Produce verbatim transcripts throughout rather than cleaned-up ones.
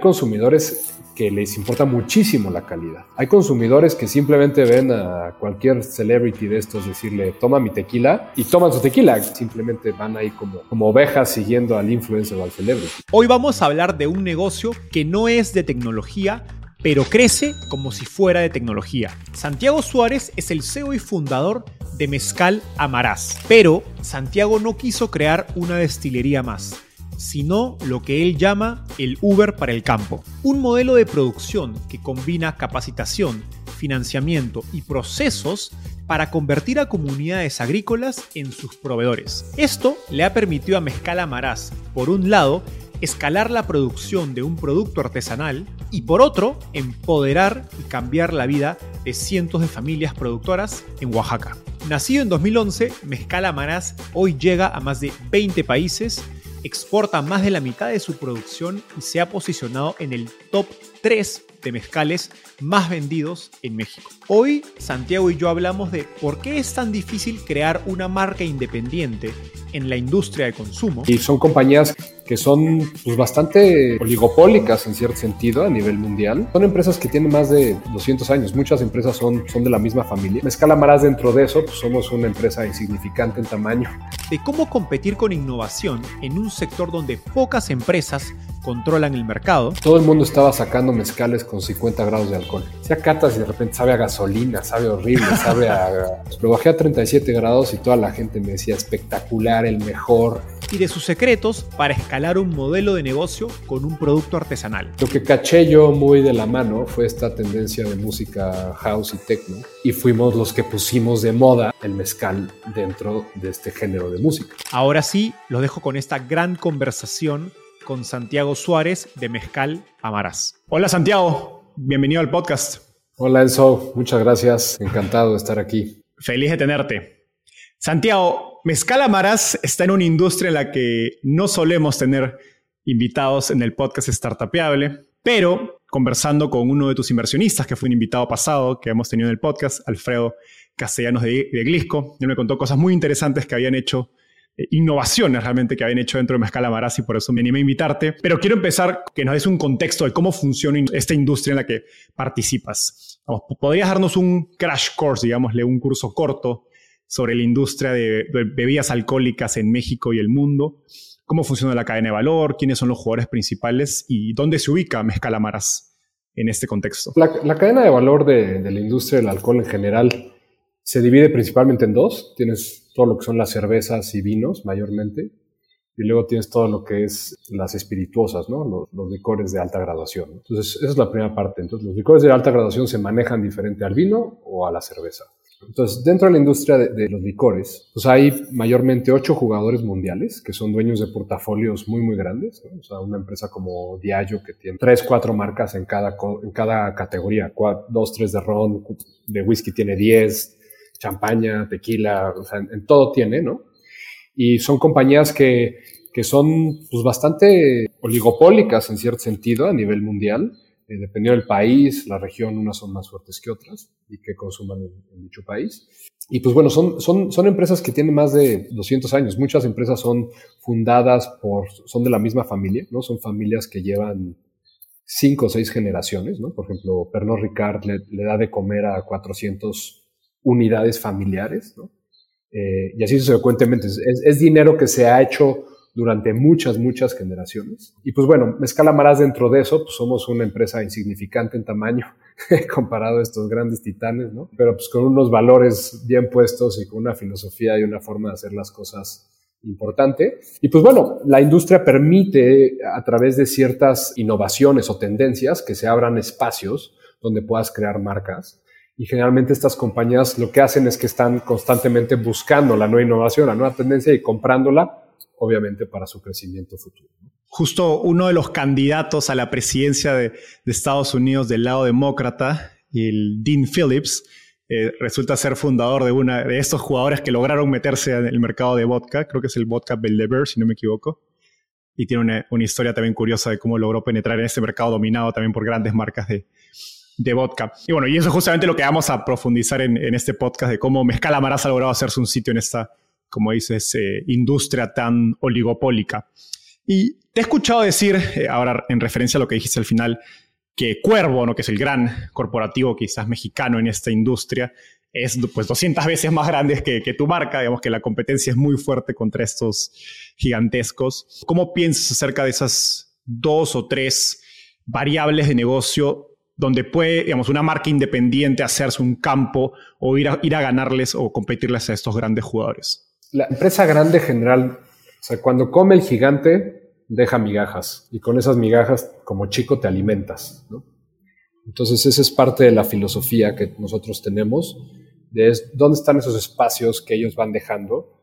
consumidores que les importa muchísimo la calidad. Hay consumidores que simplemente ven a cualquier celebrity de estos decirle, toma mi tequila, y toman su tequila. Simplemente van ahí como, como ovejas siguiendo al influencer o al celebrity. Hoy vamos a hablar de un negocio que no es de tecnología, pero crece como si fuera de tecnología. Santiago Suárez es el C E O y fundador de Mezcal Amarás. Pero Santiago no quiso crear una destilería más, sino lo que él llama el Uber para el campo. Un modelo de producción que combina capacitación, financiamiento y procesos para convertir a comunidades agrícolas en sus proveedores. Esto le ha permitido a Mezcal Amarás, por un lado, escalar la producción de un producto artesanal y, por otro, empoderar y cambiar la vida de cientos de familias productoras en Oaxaca. Nacido en dos mil once, Mezcal Amarás hoy llega a más de veinte países, exporta más de la mitad de su producción y se ha posicionado en el top tres de mezcales más vendidos en México. Hoy, Santiago y yo hablamos de por qué es tan difícil crear una marca independiente en la industria de consumo. Y son compañías que son pues, bastante oligopólicas en cierto sentido a nivel mundial. Son empresas que tienen más de doscientos años. Muchas empresas son, son de la misma familia. Mezcal Amarás, dentro de eso, pues, somos una empresa insignificante en tamaño. De cómo competir con innovación en un sector donde pocas empresas controlan el mercado. Todo el mundo estaba sacando mezcales con cincuenta grados de alcohol. Hacía catas y de repente sabe a gasolina, sabe horrible, sabe a... Lo bajé a treinta y siete grados y toda la gente me decía espectacular, el mejor. Y de sus secretos para escalar un modelo de negocio con un producto artesanal. Lo que caché yo muy de la mano fue esta tendencia de música house y techno, y fuimos los que pusimos de moda el mezcal dentro de este género de música. Ahora sí, los dejo con esta gran conversación con Santiago Suárez de Mezcal Amarás. Hola Santiago, bienvenido al podcast. Hola Enzo, muchas gracias, encantado de estar aquí. Feliz de tenerte. Santiago, Mezcal Amarás está en una industria en la que no solemos tener invitados en el podcast Startupeable, pero conversando con uno de tus inversionistas, que fue un invitado pasado que hemos tenido en el podcast, Alfredo Castellanos de, de Glisco, él me contó cosas muy interesantes que habían hecho, eh, innovaciones realmente que habían hecho dentro de Mezcal Amarás, y por eso me animé a invitarte. Pero quiero empezar que nos des un contexto de cómo funciona esta industria en la que participas. Vamos, ¿podrías darnos un crash course, digámosle, un curso corto sobre la industria de, de bebidas alcohólicas en México y el mundo? ¿Cómo funciona la cadena de valor? ¿Quiénes son los jugadores principales? ¿Y dónde se ubica Mezcal Amarás en este contexto? La, la cadena de valor de, de la industria del alcohol en general se divide principalmente en dos. Tienes todo lo que son las cervezas y vinos, mayormente, y luego tienes todo lo que es las espirituosas, ¿no? Los, los licores de alta graduación, ¿no? Entonces, esa es la primera parte. Entonces, los licores de alta graduación se manejan diferente al vino o a la cerveza. Entonces, dentro de la industria de, de los licores, pues hay mayormente ocho jugadores mundiales que son dueños de portafolios muy, muy grandes, ¿no? O sea, una empresa como Diageo que tiene tres, cuatro marcas en cada, en cada categoría. Cuatro, dos, tres de ron, de whisky tiene diez, champaña, tequila, o sea, en, en todo tiene, ¿no? Y son compañías que, que son pues, bastante oligopólicas en cierto sentido a nivel mundial. Eh, dependiendo del país, la región, unas son más fuertes que otras y que consuman en, en dicho país. Y pues bueno, son, son, son empresas que tienen más de doscientos años. Muchas empresas son fundadas por, son de la misma familia, ¿no? Son familias que llevan cinco o seis generaciones, ¿no? Por ejemplo, Pernod Ricard le, le da de comer a cuatrocientas unidades familiares, ¿no? Eh, y así sucesivamente. Es, es dinero que se ha hecho durante muchas, muchas generaciones. Y pues bueno, Mezcal Amarás, dentro de eso, pues somos una empresa insignificante en tamaño comparado a estos grandes titanes, ¿no? Pero pues con unos valores bien puestos y con una filosofía y una forma de hacer las cosas importante. Y pues bueno, la industria permite a través de ciertas innovaciones o tendencias que se abran espacios donde puedas crear marcas. Y generalmente estas compañías lo que hacen es que están constantemente buscando la nueva innovación, la nueva tendencia y comprándola, obviamente para su crecimiento futuro. Justo uno de los candidatos a la presidencia de, de Estados Unidos del lado demócrata, el Dean Phillips, eh, resulta ser fundador de una de estos jugadores que lograron meterse en el mercado de vodka. Creo que es el vodka Belvedere, si no me equivoco. Y tiene una, una historia también curiosa de cómo logró penetrar en este mercado dominado también por grandes marcas de, de vodka. Y bueno, y eso es justamente lo que vamos a profundizar en, en este podcast, de cómo Mezcal Amarás ha logrado hacerse un sitio en esta, como dices, eh, industria tan oligopólica. Y te he escuchado decir, eh, ahora en referencia a lo que dijiste al final, que Cuervo, ¿no?, que es el gran corporativo quizás mexicano en esta industria, es pues doscientas veces más grande que, que tu marca. Digamos que la competencia es muy fuerte contra estos gigantescos. ¿Cómo piensas acerca de esas dos o tres variables de negocio donde puede, digamos, una marca independiente hacerse un campo o ir a, ir a ganarles o competirles a estos grandes jugadores? La empresa grande general, o sea, cuando come el gigante, deja migajas. Y con esas migajas, como chico, te alimentas, ¿no? Entonces, esa es parte de la filosofía que nosotros tenemos, de es, dónde están esos espacios que ellos van dejando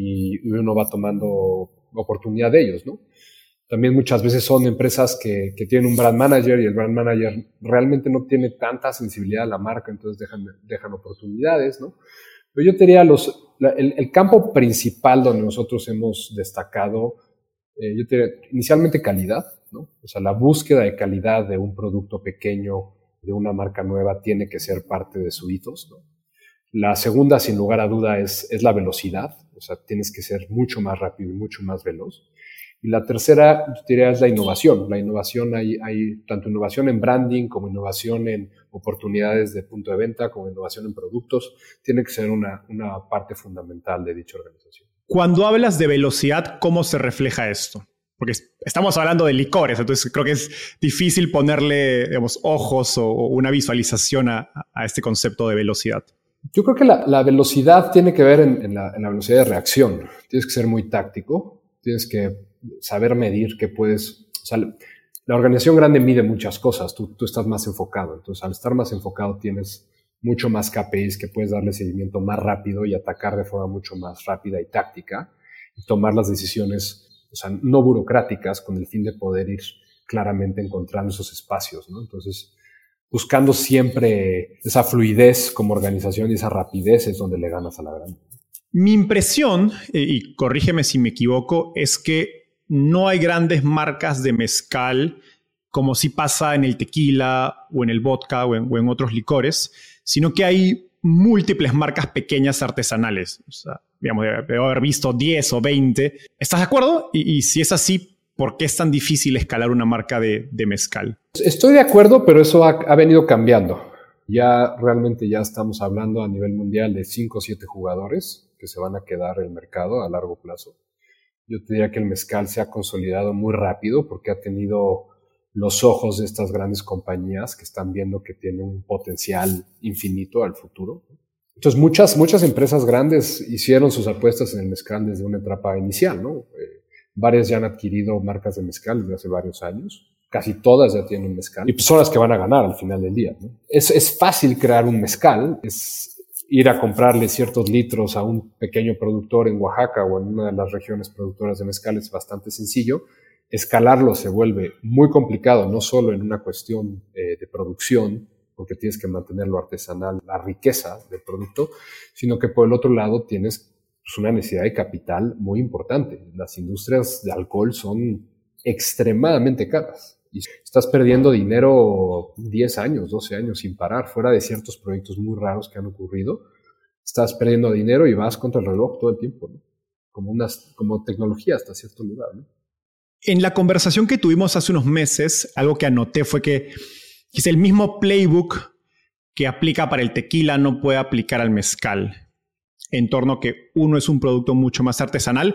y uno va tomando oportunidad de ellos, ¿no? También muchas veces son empresas que, que tienen un brand manager y el brand manager realmente no tiene tanta sensibilidad a la marca, entonces dejan, dejan oportunidades, ¿no? Pero yo te diría, los, la, el, el campo principal donde nosotros hemos destacado, eh, yo te diría, inicialmente calidad, ¿no? O sea, la búsqueda de calidad de un producto pequeño, de una marca nueva, tiene que ser parte de su ethos, ¿no? La segunda, sin lugar a duda, es, es la velocidad. O sea, tienes que ser mucho más rápido y mucho más veloz. Y la tercera, yo diría, es la innovación. La innovación, hay, hay tanto innovación en branding como innovación en oportunidades de punto de venta, como innovación en productos. Tiene que ser una, una parte fundamental de dicha organización. Cuando hablas de velocidad, ¿cómo se refleja esto? Porque estamos hablando de licores, entonces creo que es difícil ponerle, digamos, ojos o, o una visualización a, a este concepto de velocidad. Yo creo que la, la velocidad tiene que ver en, en, la, en la velocidad de reacción. Tienes que ser muy táctico, tienes que saber medir qué puedes... O sea, la organización grande mide muchas cosas, tú, tú estás más enfocado. Entonces, al estar más enfocado, tienes mucho más K P Is que puedes darle seguimiento más rápido y atacar de forma mucho más rápida y táctica y tomar las decisiones, o sea, no burocráticas, con el fin de poder ir claramente encontrando esos espacios, ¿no? Entonces, buscando siempre esa fluidez como organización y esa rapidez es donde le ganas a la grande. Mi impresión, y corrígeme si me equivoco, es que no hay grandes marcas de mezcal como si pasa en el tequila o en el vodka o en, o en otros licores, sino que hay múltiples marcas pequeñas artesanales. O sea, digamos, debo haber visto diez o veinte. ¿Estás de acuerdo? Y, y si es así, ¿por qué es tan difícil escalar una marca de, de mezcal? Estoy de acuerdo, pero eso ha, ha venido cambiando. Ya realmente ya estamos hablando a nivel mundial de cinco o siete jugadores que se van a quedar en el mercado a largo plazo. Yo te diría que el mezcal se ha consolidado muy rápido porque ha tenido los ojos de estas grandes compañías que están viendo que tiene un potencial infinito al futuro. Entonces muchas, muchas empresas grandes hicieron sus apuestas en el mezcal desde una etapa inicial, ¿no? Eh, varias ya han adquirido marcas de mezcal desde hace varios años. Casi todas ya tienen mezcal. Y pues son las que van a ganar al final del día, ¿no? Es, es fácil crear un mezcal. Es ir a comprarle ciertos litros a un pequeño productor en Oaxaca o en una de las regiones productoras de mezcal es bastante sencillo. Escalarlo se vuelve muy complicado, no solo en una cuestión eh, de producción, porque tienes que mantenerlo artesanal, la riqueza del producto, sino que por el otro lado tienes pues, una necesidad de capital muy importante. Las industrias de alcohol son extremadamente caras. Y estás perdiendo dinero diez años, doce años sin parar, fuera de ciertos proyectos muy raros que han ocurrido. Estás perdiendo dinero y vas contra el reloj todo el tiempo, ¿no? Como, unas, como tecnología hasta cierto lugar, ¿no? En la conversación que tuvimos hace unos meses, algo que anoté fue que quizá el mismo playbook que aplica para el tequila no puede aplicar al mezcal, en torno a que uno es un producto mucho más artesanal,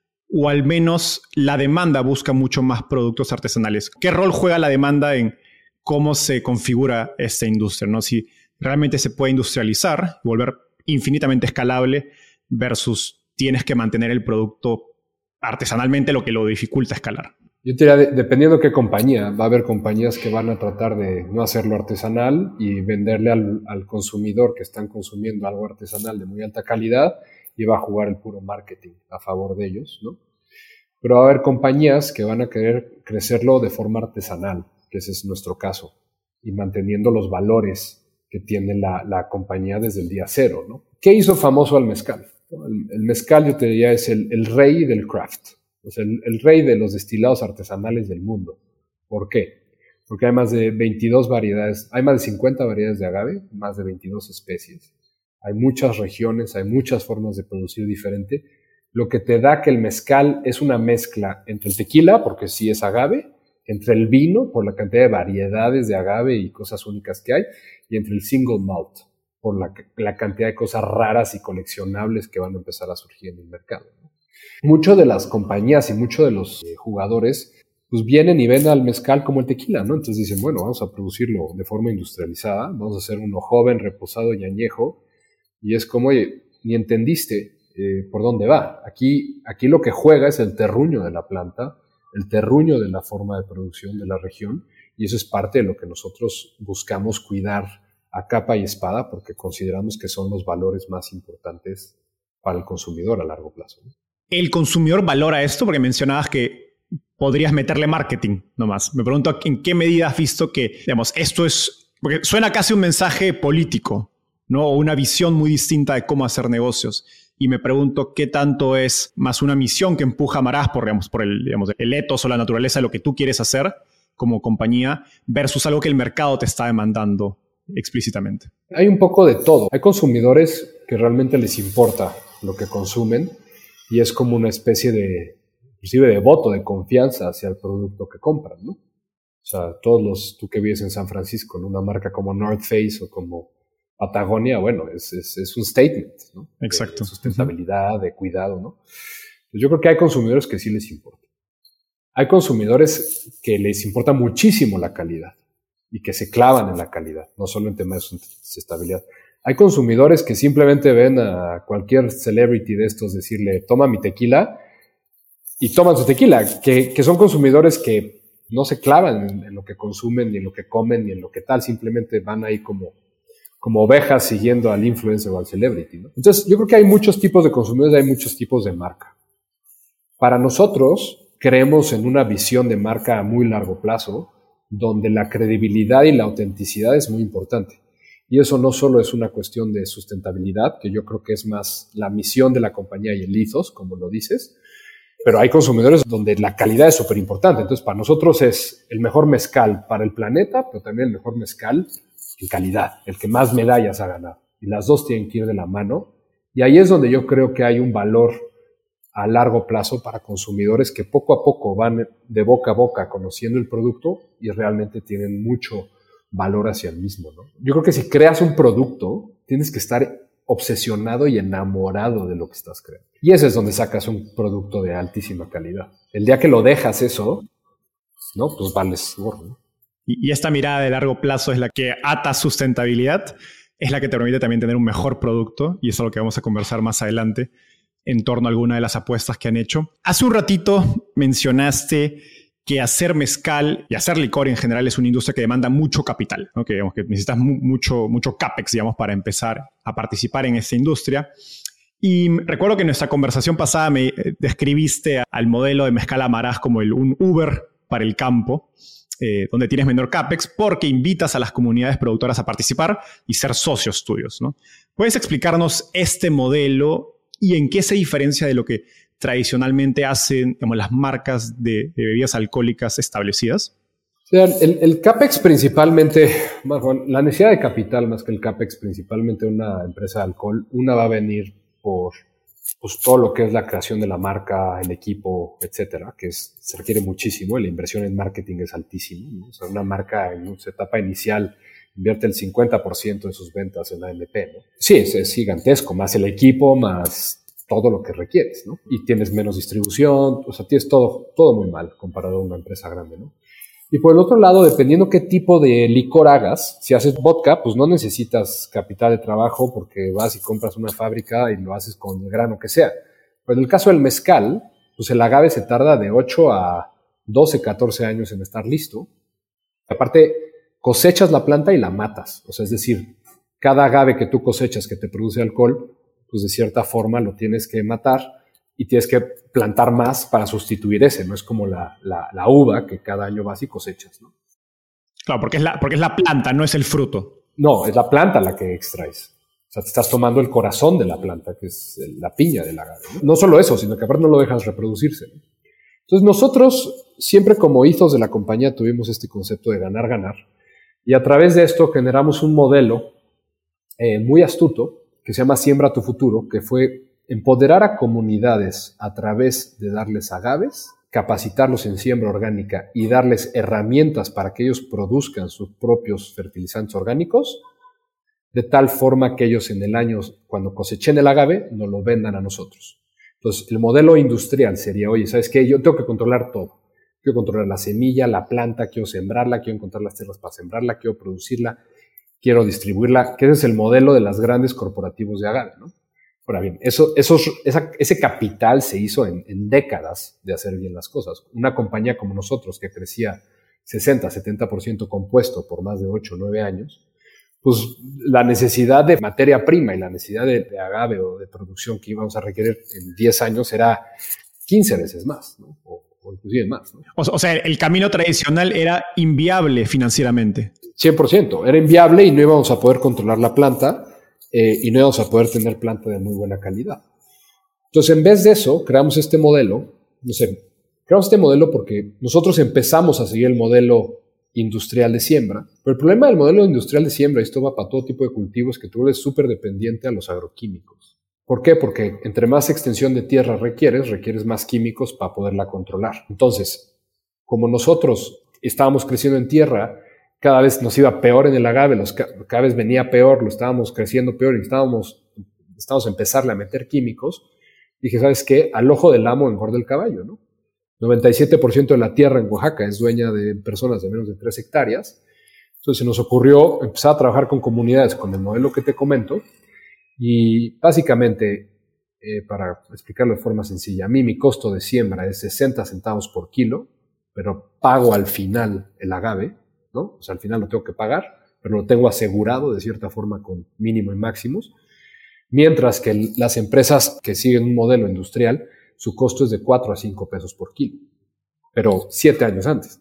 o al menos la demanda busca mucho más productos artesanales. ¿Qué rol juega la demanda en cómo se configura esta industria, ¿no? Si realmente se puede industrializar, volver infinitamente escalable versus tienes que mantener el producto artesanalmente, lo que lo dificulta escalar. Yo te diría, dependiendo de qué compañía, va a haber compañías que van a tratar de no hacerlo artesanal y venderle al, al consumidor que están consumiendo algo artesanal de muy alta calidad y va a jugar el puro marketing a favor de ellos, ¿no? Pero va a haber compañías que van a querer crecerlo de forma artesanal, que ese es nuestro caso, y manteniendo los valores que tiene la, la compañía desde el día cero, ¿no? ¿Qué hizo famoso al mezcal? El, el mezcal, yo te diría, es el, el rey del craft, o sea, el, el rey de los destilados artesanales del mundo. ¿Por qué? Porque hay más de veintidós variedades, hay más de cincuenta variedades de agave, más de veintidós especies. Hay muchas regiones, hay muchas formas de producir diferente lo que te da que el mezcal es una mezcla entre el tequila, porque sí es agave, entre el vino, por la cantidad de variedades de agave y cosas únicas que hay, y entre el single malt, por la, la cantidad de cosas raras y coleccionables que van a empezar a surgir en el mercado. Muchas de las compañías y muchos de los eh, jugadores pues vienen y ven al mezcal como el tequila, ¿no? Entonces dicen, bueno, vamos a producirlo de forma industrializada, vamos a hacer uno joven, reposado y añejo, y es como, oye, ni entendiste eh, por dónde va. Aquí, aquí lo que juega es el terruño de la planta, el terruño de la forma de producción de la región, y eso es parte de lo que nosotros buscamos cuidar a capa y espada, porque consideramos que son los valores más importantes para el consumidor a largo plazo, ¿no? ¿El consumidor valora esto? Porque mencionabas que podrías meterle marketing nomás. Me pregunto en qué medida has visto que, digamos, esto es... Porque suena casi un mensaje político, ¿no? O una visión muy distinta de cómo hacer negocios. Y me pregunto qué tanto es más una misión que empuja a Amarás por, digamos, por el, digamos, el ethos o la naturaleza de lo que tú quieres hacer como compañía versus algo que el mercado te está demandando explícitamente. Hay un poco de todo. Hay consumidores que realmente les importa lo que consumen y es como una especie de, inclusive de voto de confianza hacia el producto que compran, ¿no? O sea, todos los, tú que vives en San Francisco, en una marca como North Face o como Patagonia, bueno, es, es, es un statement, ¿no? Exacto. De sustentabilidad, uh-huh. de cuidado, ¿no? Yo creo que hay consumidores que sí les importa. Hay consumidores que les importa muchísimo la calidad y que se clavan en la calidad, no solo en temas de sustentabilidad. Hay consumidores que simplemente ven a cualquier celebrity de estos decirle, toma mi tequila, y toman su tequila, que, que son consumidores que no se clavan en, en lo que consumen, ni en lo que comen, ni en lo que tal, simplemente van ahí como, como ovejas siguiendo al influencer o al celebrity, ¿no? Entonces, yo creo que hay muchos tipos de consumidores, hay muchos tipos de marca. Para nosotros, creemos en una visión de marca a muy largo plazo, donde la credibilidad y la autenticidad es muy importante. Y eso no solo es una cuestión de sustentabilidad, que yo creo que es más la misión de la compañía y el ethos, como lo dices, pero hay consumidores donde la calidad es súper importante. Entonces, para nosotros es el mejor mezcal para el planeta, pero también el mejor mezcal en calidad, el que más medallas ha ganado. Y las dos tienen que ir de la mano. Y ahí es donde yo creo que hay un valor a largo plazo para consumidores que poco a poco van de boca a boca conociendo el producto y realmente tienen mucho valor hacia el mismo, ¿no? Yo creo que si creas un producto, tienes que estar obsesionado y enamorado de lo que estás creando. Y ese es donde sacas un producto de altísima calidad. El día que lo dejas eso, ¿no? Pues vales gorro, ¿no? Y, y esta mirada de largo plazo es la que ata sustentabilidad, es la que te permite también tener un mejor producto, y eso es lo que vamos a conversar más adelante en torno a alguna de las apuestas que han hecho. Hace un ratito mencionaste que hacer mezcal y hacer licor en general es una industria que demanda mucho capital, ¿no? Que, digamos, que necesitas mu- mucho, mucho CAPEX, digamos, para empezar a participar en esta industria. Y recuerdo que en nuestra conversación pasada me describiste al modelo de Mezcal Amarás como el, un Uber para el campo, eh, donde tienes menor CAPEX porque invitas a las comunidades productoras a participar y ser socios tuyos, ¿no? ¿Puedes explicarnos este modelo y en qué se diferencia de lo que tradicionalmente hacen, digamos, las marcas de, de bebidas alcohólicas establecidas? O sea, el, el CAPEX principalmente, bueno, la necesidad de capital más que el CAPEX principalmente una empresa de alcohol, una va a venir por pues, todo lo que es la creación de la marca, el equipo, etcétera, que es, se requiere muchísimo, y la inversión en marketing es altísima, ¿no? O sea, una marca en su etapa inicial invierte el cincuenta por ciento de sus ventas en A M P, ¿no? Sí, es, es gigantesco, más el equipo, más todo lo que requieres, ¿no? Y tienes menos distribución, o sea, tienes todo, todo muy mal comparado a una empresa grande, ¿no? Y por el otro lado, dependiendo qué tipo de licor hagas, si haces vodka, pues no necesitas capital de trabajo porque vas y compras una fábrica y lo haces con el grano que sea. Pero en el caso del mezcal, pues el agave se tarda de ocho a doce, catorce años en estar listo. Aparte, cosechas la planta y la matas. O sea, es decir, cada agave que tú cosechas que te produce alcohol, pues de cierta forma lo tienes que matar y tienes que plantar más para sustituir ese. No es como la, la, la uva que cada año vas y cosechas, ¿no? Claro, porque es, la, porque es la planta, no es el fruto. No, es la planta la que extraes. O sea, te estás tomando el corazón de la planta, que es la piña del agave, ¿no? No solo eso, sino que aparte no lo dejas reproducirse, ¿no? Entonces nosotros siempre como ethos de la compañía tuvimos este concepto de ganar, ganar. Y a través de esto generamos un modelo eh, muy astuto que se llama Siembra tu Futuro, que fue empoderar a comunidades a través de darles agaves, capacitarlos en siembra orgánica y darles herramientas para que ellos produzcan sus propios fertilizantes orgánicos, de tal forma que ellos en el año, cuando cosechen el agave, nos lo vendan a nosotros. Entonces, el modelo industrial sería, oye, ¿sabes qué? Yo tengo que controlar todo. Quiero controlar la semilla, la planta, quiero sembrarla, quiero encontrar las tierras para sembrarla, quiero producirla, quiero distribuirla, que ese es el modelo de las grandes corporativos de agave, ¿no? Ahora bien, eso, eso, esa, ese capital se hizo en, en décadas de hacer bien las cosas. Una compañía como nosotros, que crecía sesenta, setenta por ciento compuesto por más de ocho o nueve años, pues la necesidad de materia prima y la necesidad de, de agave o de producción que íbamos a requerir en diez años era quince veces más, ¿no? O, o inclusive más, ¿no? O, o sea, el camino tradicional era inviable financieramente. cien por ciento. Era inviable y no íbamos a poder controlar la planta eh, y no íbamos a poder tener planta de muy buena calidad. Entonces, en vez de eso, creamos este modelo, no sé, creamos este modelo porque nosotros empezamos a seguir el modelo industrial de siembra, pero el problema del modelo industrial de siembra, y esto va para todo tipo de cultivos, que tú eres súper dependiente a los agroquímicos. ¿Por qué? Porque entre más extensión de tierra requieres, requieres más químicos para poderla controlar. Entonces, como nosotros estábamos creciendo en tierra, cada vez nos iba peor en el agave, los, cada vez venía peor, lo estábamos creciendo peor y estábamos, estábamos a empezarle a meter químicos. Dije, ¿sabes qué? Al ojo del amo engorda el caballo, ¿no? noventa y siete por ciento de la tierra en Oaxaca es dueña de personas de menos de tres hectáreas. Entonces se nos ocurrió empezar a trabajar con comunidades con el modelo que te comento y básicamente, eh, para explicarlo de forma sencilla, a mí mi costo de siembra es sesenta centavos por kilo, pero pago al final el agave, ¿no? O sea, al final lo tengo que pagar, pero lo tengo asegurado de cierta forma con mínimo y máximos, mientras que el, las empresas que siguen un modelo industrial, su costo es de cuatro a cinco pesos por kilo, pero siete años antes.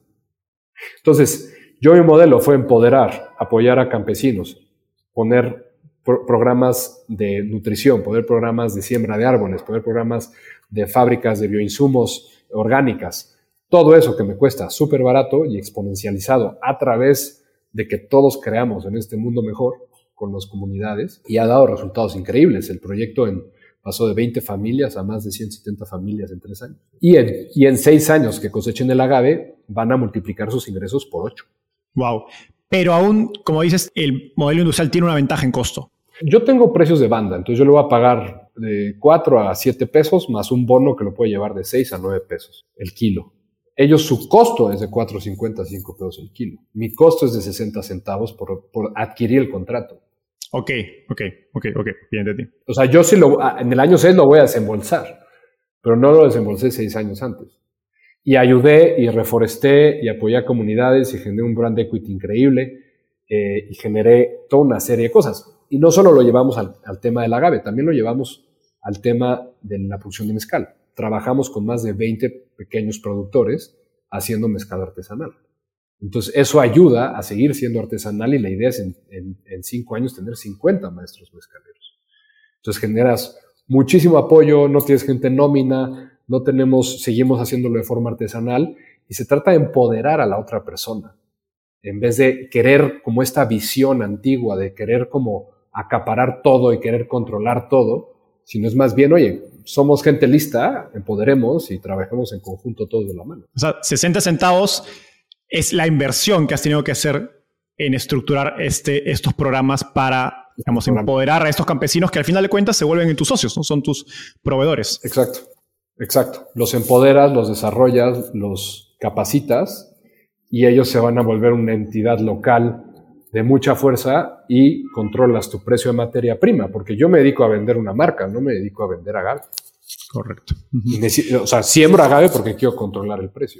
Entonces, yo mi modelo fue empoderar, apoyar a campesinos, poner pro- programas de nutrición, poner programas de siembra de árboles, poner programas de fábricas de bioinsumos orgánicas, todo eso que me cuesta súper barato y exponencializado a través de que todos creamos en este mundo mejor con las comunidades y ha dado resultados increíbles. El proyecto en pasó de veinte familias a más de ciento setenta familias en tres años. Y en, y en seis años que cosechen el agave, van a multiplicar sus ingresos por ocho. Wow. Pero aún, como dices, el modelo industrial tiene una ventaja en costo. Yo tengo precios de banda, entonces yo le voy a pagar de cuatro a siete pesos más un bono que lo puede llevar de seis a nueve pesos el kilo. Ellos, su costo es de cuatro cincuenta a cinco pesos el kilo. Mi costo es de sesenta centavos por, por adquirir el contrato. Ok, ok, ok, ok, bien de ti. O sea, yo sí lo, en el año seis lo voy a desembolsar, pero no lo desembolsé seis años antes. Y ayudé y reforesté y apoyé a comunidades y generé un brand equity increíble eh, y generé toda una serie de cosas. Y no solo lo llevamos al, al tema del agave, también lo llevamos al tema de la producción de mezcal. Trabajamos con más de veinte pequeños productores haciendo mezcal artesanal. Entonces, eso ayuda a seguir siendo artesanal y la idea es en, en, en cinco años tener cincuenta maestros mezcaleros. Entonces, generas muchísimo apoyo, no tienes gente en nómina, no tenemos, seguimos haciéndolo de forma artesanal y se trata de empoderar a la otra persona. En vez de querer como esta visión antigua de querer como acaparar todo y querer controlar todo, sino es más bien, oye, somos gente lista, empoderemos y trabajemos en conjunto todos de la mano. O sea, sesenta centavos es la inversión que has tenido que hacer en estructurar este, estos programas para, digamos, empoderar a estos campesinos que al final de cuentas se vuelven en tus socios, ¿no? Son tus proveedores. Exacto, exacto. Los empoderas, los desarrollas, los capacitas y ellos se van a volver una entidad local de mucha fuerza y controlas tu precio de materia prima, porque yo me dedico a vender una marca, no me dedico a vender agave. Correcto. Uh-huh. O sea, siembro agave porque quiero controlar el precio.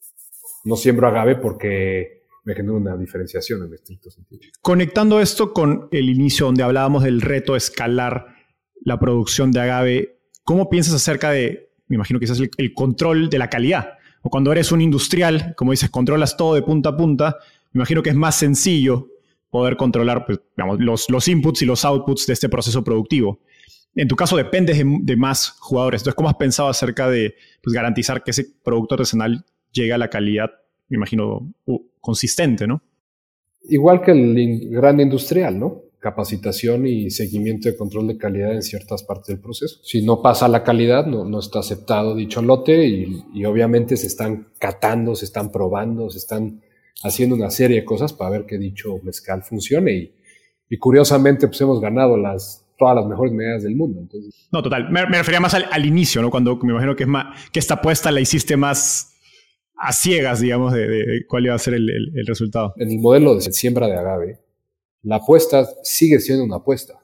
No siembro agave porque me genera una diferenciación en estricto sentido. Conectando esto con el inicio donde hablábamos del reto de escalar la producción de agave, ¿cómo piensas acerca de, me imagino que quizás el, el control de la calidad? O cuando eres un industrial, como dices, controlas todo de punta a punta, me imagino que es más sencillo poder controlar, pues, digamos, los, los inputs y los outputs de este proceso productivo. En tu caso dependes de, de más jugadores. Entonces, ¿cómo has pensado acerca de pues, garantizar que ese producto artesanal llega a la calidad, me imagino, uh, consistente, ¿no? Igual que el in- gran industrial, ¿no? capacitación y seguimiento de control de calidad en ciertas partes del proceso. Si no pasa la calidad, no, no está aceptado dicho lote y, y obviamente se están catando, se están probando, se están haciendo una serie de cosas para ver que dicho mezcal funcione y, y curiosamente pues hemos ganado las, todas las mejores medallas del mundo. Entonces, no, total. Me, me refería más al, al inicio, ¿no? Cuando me imagino que, es más, que esta apuesta la hiciste más a ciegas, digamos, de, de, de cuál iba a ser el, el, el resultado. En el modelo de siembra de agave, la apuesta sigue siendo una apuesta,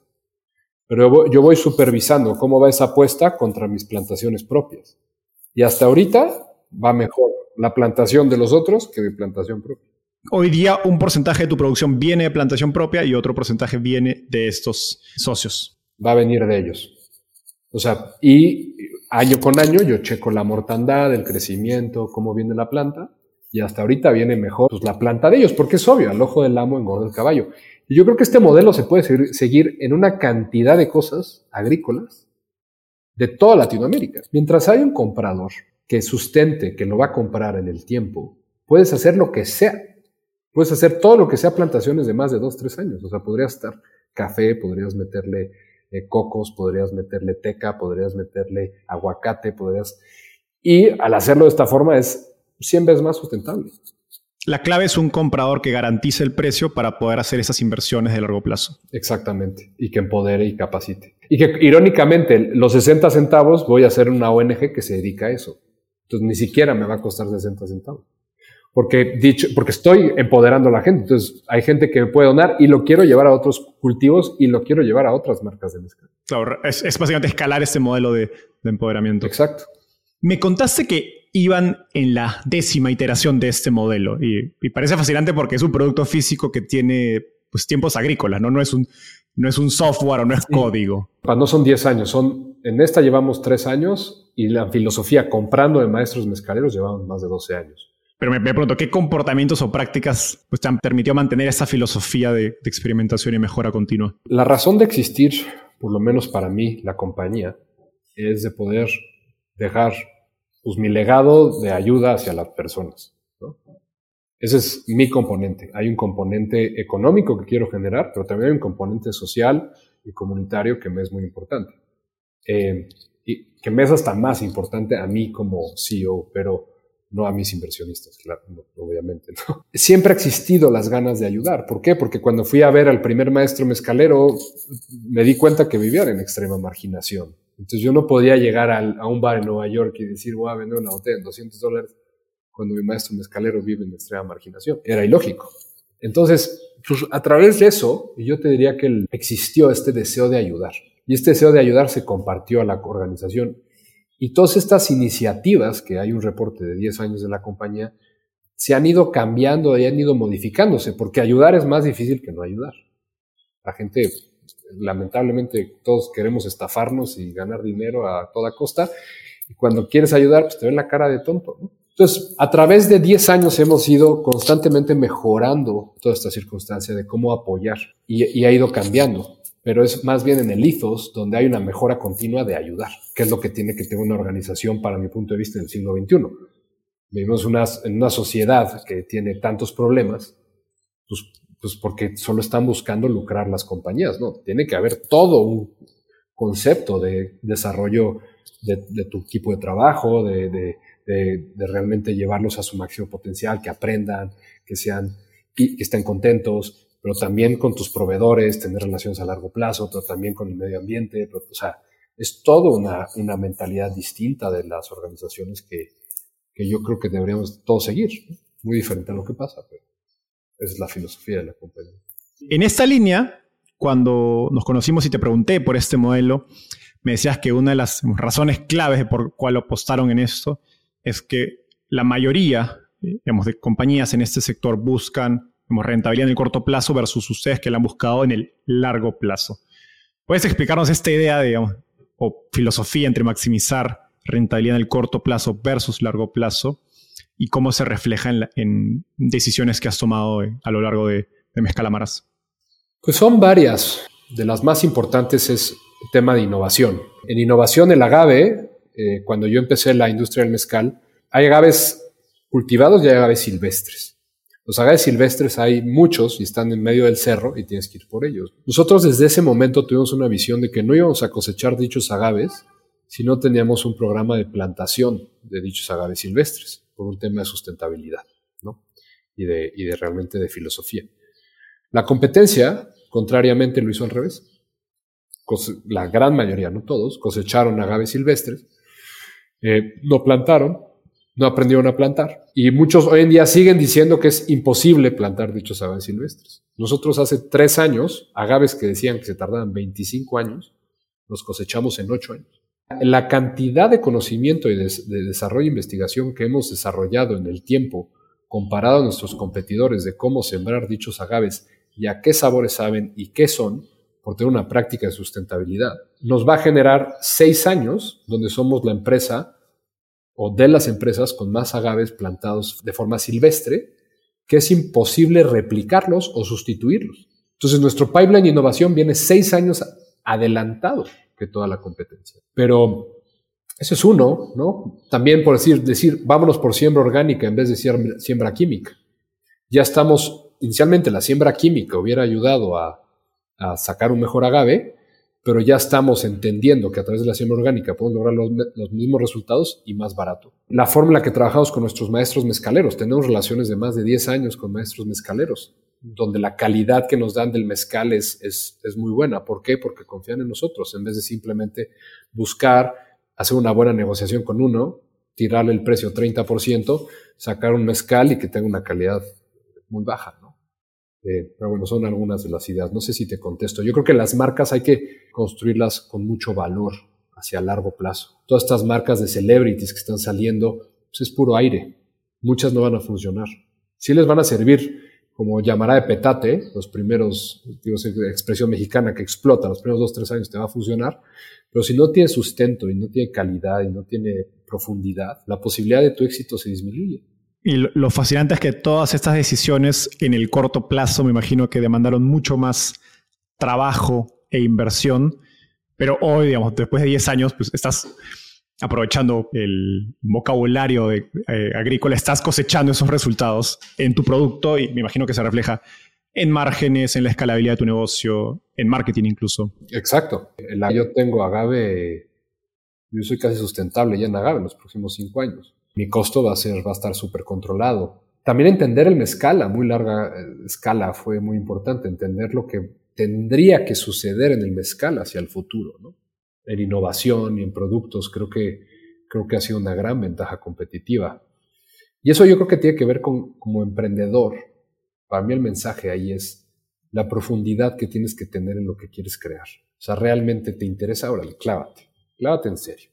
pero yo voy supervisando cómo va esa apuesta contra mis plantaciones propias. Y hasta ahorita va mejor la plantación de los otros que mi plantación propia. Hoy día un porcentaje de tu producción viene de plantación propia y otro porcentaje viene de estos socios. Va a venir de ellos. O sea, y año con año yo checo la mortandad, el crecimiento, cómo viene la planta, y hasta ahorita viene mejor pues, la planta de ellos, porque es obvio, al ojo del amo engorda el caballo. Y yo creo que este modelo se puede seguir, seguir en una cantidad de cosas agrícolas de toda Latinoamérica. Mientras hay un comprador que sustente, que lo va a comprar en el tiempo, puedes hacer lo que sea. Puedes hacer todo lo que sea plantaciones de más de dos, tres años. O sea, podrías estar café, podrías meterle eh, cocos, podrías meterle teca, podrías meterle aguacate, podrías... Y al hacerlo de esta forma es cien veces más sustentable. La clave es un comprador que garantice el precio para poder hacer esas inversiones de largo plazo. Exactamente. Y que empodere y capacite. Y que, irónicamente, los sesenta centavos voy a hacer una O N G que se dedica a eso. Entonces, ni siquiera me va a costar sesenta centavos. Porque, dicho, porque estoy empoderando a la gente. Entonces, hay gente que me puede donar y lo quiero llevar a otros cultivos y lo quiero llevar a otras marcas de mezcal. Claro, es, es básicamente escalar este modelo de, de empoderamiento. Exacto. Me contaste que iban en la décima iteración de este modelo y, y parece fascinante porque es un producto físico que tiene pues, tiempos agrícolas, ¿no? No es un, no es un software o no es sí. código. No son diez años, son, en esta llevamos tres años y la filosofía comprando de maestros mezcaleros llevamos más de doce años. Pero me, me pregunto, ¿qué comportamientos o prácticas pues, te han permitido mantener esa filosofía de, de experimentación y mejora continua? La razón de existir, por lo menos para mí, la compañía, es de poder dejar pues, mi legado de ayuda hacia las personas, ¿no? Ese es mi componente. Hay un componente económico que quiero generar, pero también hay un componente social y comunitario que me es muy importante. Eh, y que me es hasta más importante a mí como C E O, pero no a mis inversionistas, claro, no, obviamente, ¿no? Siempre ha existido las ganas de ayudar. ¿Por qué? Porque cuando fui a ver al primer maestro mezcalero, me di cuenta que vivían en extrema marginación. Entonces yo no podía llegar al, a un bar en Nueva York y decir, voy a vender una botella en doscientos dólares cuando mi maestro mezcalero vive en extrema marginación. Era ilógico. Entonces, pues, a través de eso, yo te diría que el, existió este deseo de ayudar. Y este deseo de ayudar se compartió a la organización. Y todas estas iniciativas, que hay un reporte de diez años de la compañía, se han ido cambiando y han ido modificándose, porque ayudar es más difícil que no ayudar. La gente, lamentablemente, todos queremos estafarnos y ganar dinero a toda costa, y cuando quieres ayudar, pues te ven la cara de tonto, ¿no? Entonces, a través de diez años hemos ido constantemente mejorando toda esta circunstancia de cómo apoyar, y, y ha ido cambiando. Pero es más bien en el ethos donde hay una mejora continua de ayudar, que es lo que tiene que tener una organización para mi punto de vista en el siglo veintiuno. Vivimos una, en una sociedad que tiene tantos problemas, pues, pues porque solo están buscando lucrar las compañías, ¿no? Tiene que haber todo un concepto de desarrollo de, de tu equipo de trabajo, de, de, de, de realmente llevarlos a su máximo potencial, que aprendan, que sean, que estén contentos, pero también con tus proveedores, tener relaciones a largo plazo, pero también con el medio ambiente. Pero, o sea, es todo una, una mentalidad distinta de las organizaciones que, que yo creo que deberíamos todos seguir, ¿no? Muy diferente a lo que pasa, pero esa es la filosofía de la compañía. En esta línea, cuando nos conocimos y te pregunté por este modelo, me decías que una de las razones claves de por cuál apostaron en esto es que la mayoría, digamos, de compañías en este sector buscan como rentabilidad en el corto plazo versus ustedes que la han buscado en el largo plazo. ¿Puedes explicarnos esta idea de, digamos, o filosofía entre maximizar rentabilidad en el corto plazo versus largo plazo y cómo se refleja en, la, en decisiones que has tomado a lo largo de, de Mezcal Amarás? Pues son varias. De las más importantes es el tema de innovación. En innovación, el agave, eh, cuando yo empecé la industria del mezcal, hay agaves cultivados y hay agaves silvestres. Los agaves silvestres hay muchos y están en medio del cerro y tienes que ir por ellos. Nosotros desde ese momento tuvimos una visión de que no íbamos a cosechar dichos agaves si no teníamos un programa de plantación de dichos agaves silvestres, por un tema de sustentabilidad, ¿no? y, de, y de realmente de filosofía. La competencia, contrariamente, lo hizo al revés. Cose- la gran mayoría, no todos, cosecharon agaves silvestres, eh, no plantaron, no aprendieron a plantar. Y muchos hoy en día siguen diciendo que es imposible plantar dichos agaves silvestres. Nosotros hace tres años, agaves que decían que se tardaban veinticinco años, los cosechamos en ocho años. La cantidad de conocimiento y de, de desarrollo e investigación que hemos desarrollado en el tiempo, comparado a nuestros competidores de cómo sembrar dichos agaves y a qué sabores saben y qué son, por tener una práctica de sustentabilidad, nos va a generar seis años donde somos la empresa o de las empresas con más agaves plantados de forma silvestre, que es imposible replicarlos o sustituirlos. Entonces, nuestro pipeline de innovación viene seis años adelantado que toda la competencia. Pero ese es uno, ¿no? También por decir, decir, vámonos por siembra orgánica en vez de siembra, siembra química. Ya estamos, inicialmente la siembra química hubiera ayudado a, a sacar un mejor agave, pero ya estamos entendiendo que a través de la siembra orgánica podemos lograr los, los mismos resultados y más barato. La forma en la que trabajamos con nuestros maestros mezcaleros, tenemos relaciones de más de diez años con maestros mezcaleros, donde la calidad que nos dan del mezcal es, es, es muy buena. ¿Por qué? Porque confían en nosotros, en vez de simplemente buscar hacer una buena negociación con uno, tirarle el precio treinta por ciento, sacar un mezcal y que tenga una calidad muy baja, ¿no? Eh, pero bueno, son algunas de las ideas. No sé si te contesto. Yo creo que las marcas hay que construirlas con mucho valor hacia largo plazo. Todas estas marcas de celebrities que están saliendo, pues es puro aire. Muchas no van a funcionar. Sí les van a servir como llamará de petate, los primeros, digo, expresión mexicana que explota, los primeros dos, tres años te va a funcionar, pero si no tiene sustento y no tiene calidad y no tiene profundidad, la posibilidad de tu éxito se disminuye. Y lo, lo fascinante es que todas estas decisiones en el corto plazo me imagino que demandaron mucho más trabajo e inversión, pero hoy, digamos, después de diez años, pues estás aprovechando el vocabulario de, eh, agrícola, estás cosechando esos resultados en tu producto y me imagino que se refleja en márgenes, en la escalabilidad de tu negocio, en marketing incluso. Exacto. El, yo tengo agave, yo soy casi sustentable ya en agave en los próximos cinco años. Mi costo va a ser, va a estar súper controlado. También entender el mezcal a muy larga escala fue muy importante, entender lo que tendría que suceder en el mezcal hacia el futuro, ¿no? En innovación y en productos, creo que, creo que ha sido una gran ventaja competitiva. Y eso yo creo que tiene que ver con, como emprendedor. Para mí el mensaje ahí es la profundidad que tienes que tener en lo que quieres crear. O sea, realmente te interesa, órale, clávate, clávate en serio.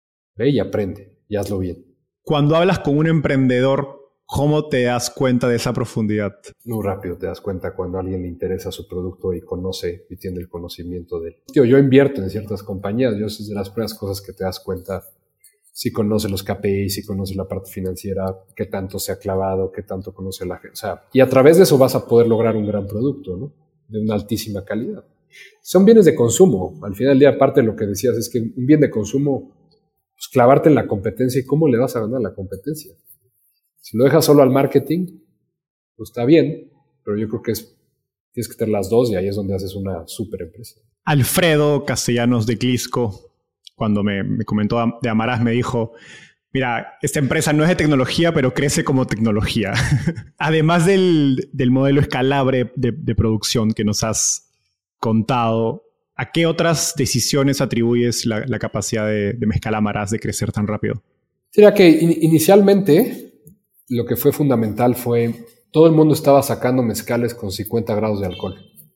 Ve y aprende y hazlo bien. Cuando hablas con un emprendedor, ¿cómo te das cuenta de esa profundidad? Muy rápido te das cuenta cuando a alguien le interesa su producto y conoce y tiene el conocimiento de él. Tío, yo invierto en ciertas compañías, yo es de las primeras cosas que te das cuenta si conoce los K P I, si conoce la parte financiera, qué tanto se ha clavado, qué tanto conoce la gente. O sea, y a través de eso vas a poder lograr un gran producto, ¿no? De una altísima calidad. Son bienes de consumo. Al final del día, aparte de lo que decías, es que un bien de consumo, pues clavarte en la competencia y cómo le vas a ganar la competencia. Si lo dejas solo al marketing, pues está bien, pero yo creo que es, tienes que tener las dos y ahí es donde haces una súper empresa. Alfredo Castellanos de Clisco, cuando me, me comentó de Amarás, me dijo, mira, esta empresa no es de tecnología, pero crece como tecnología. Además del, del modelo escalable de, de producción que nos has contado, ¿a qué otras decisiones atribuyes la, la capacidad de, de Mezcal Amarás de crecer tan rápido? Mira que in, inicialmente lo que fue fundamental fue, todo el mundo estaba sacando mezcales con cincuenta grados de alcohol.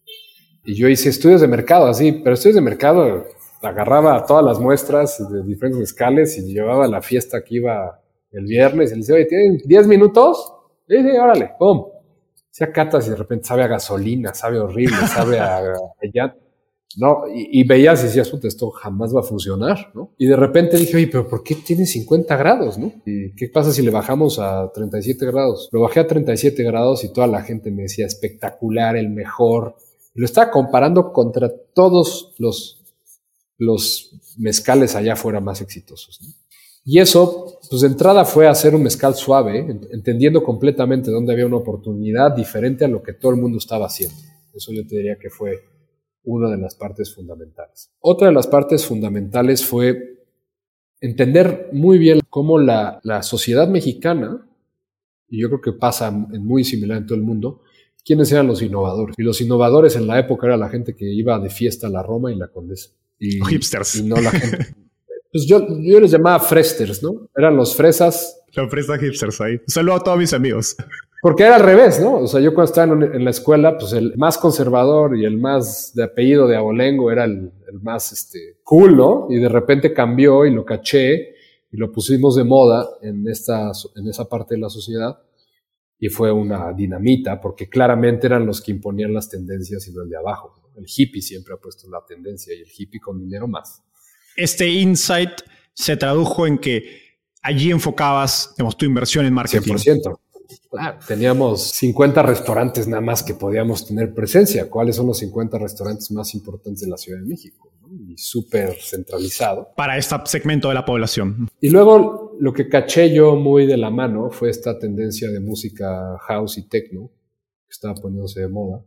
Y yo hice estudios de mercado así, pero estudios de mercado, agarraba todas las muestras de diferentes mezcales y llevaba a la fiesta que iba el viernes y le decía, oye, ¿tienen diez minutos? Sí, sí, órale, pum. Hacía catas y de repente sabe a gasolina, sabe horrible, sabe a... a, a ¿no? Y, y veías y decías, puta, esto jamás va a funcionar, ¿no? Y de repente dije, oye, pero ¿por qué tiene cincuenta grados, no? ¿Y qué pasa si le bajamos a treinta y siete grados? Lo bajé a treinta y siete grados y toda la gente me decía, espectacular, el mejor. Y lo estaba comparando contra todos los, los mezcales allá afuera más exitosos, ¿no? Y eso Pues de entrada fue hacer un mezcal suave, entendiendo completamente dónde había una oportunidad diferente a lo que todo el mundo estaba haciendo. Eso yo te diría que fue una de las partes fundamentales. Otra de las partes fundamentales fue entender muy bien cómo la, la sociedad mexicana, y yo creo que pasa muy similar en todo el mundo, quiénes eran los innovadores. Y los innovadores en la época era la gente que iba de fiesta a la Roma y la Condesa. Y, los hipsters. Y no la gente... Pues yo, yo les llamaba fresters, ¿no? Eran los fresas. Los fresas hipsters ahí. Saludo a todos mis amigos. Porque era al revés, ¿no? O sea, yo cuando estaba en, en la escuela, pues el más conservador y el más de apellido de abolengo era el, el más este, cool, ¿no? Y de repente cambió y lo caché y lo pusimos de moda en, esta, en esa parte de la sociedad y fue una dinamita porque claramente eran los que imponían las tendencias y no el de abajo, ¿no? El hippie siempre ha puesto la tendencia y el hippie con dinero más. Este insight se tradujo en que allí enfocabas, digamos, tu inversión en marketing. cien por ciento. Ah, teníamos cincuenta restaurantes nada más que podíamos tener presencia. ¿Cuáles son los cincuenta restaurantes más importantes de la Ciudad de México? ¿No? Y súper centralizado. Para este segmento de la población. Y luego lo que caché yo muy de la mano fue esta tendencia de música house y techno que estaba poniéndose de moda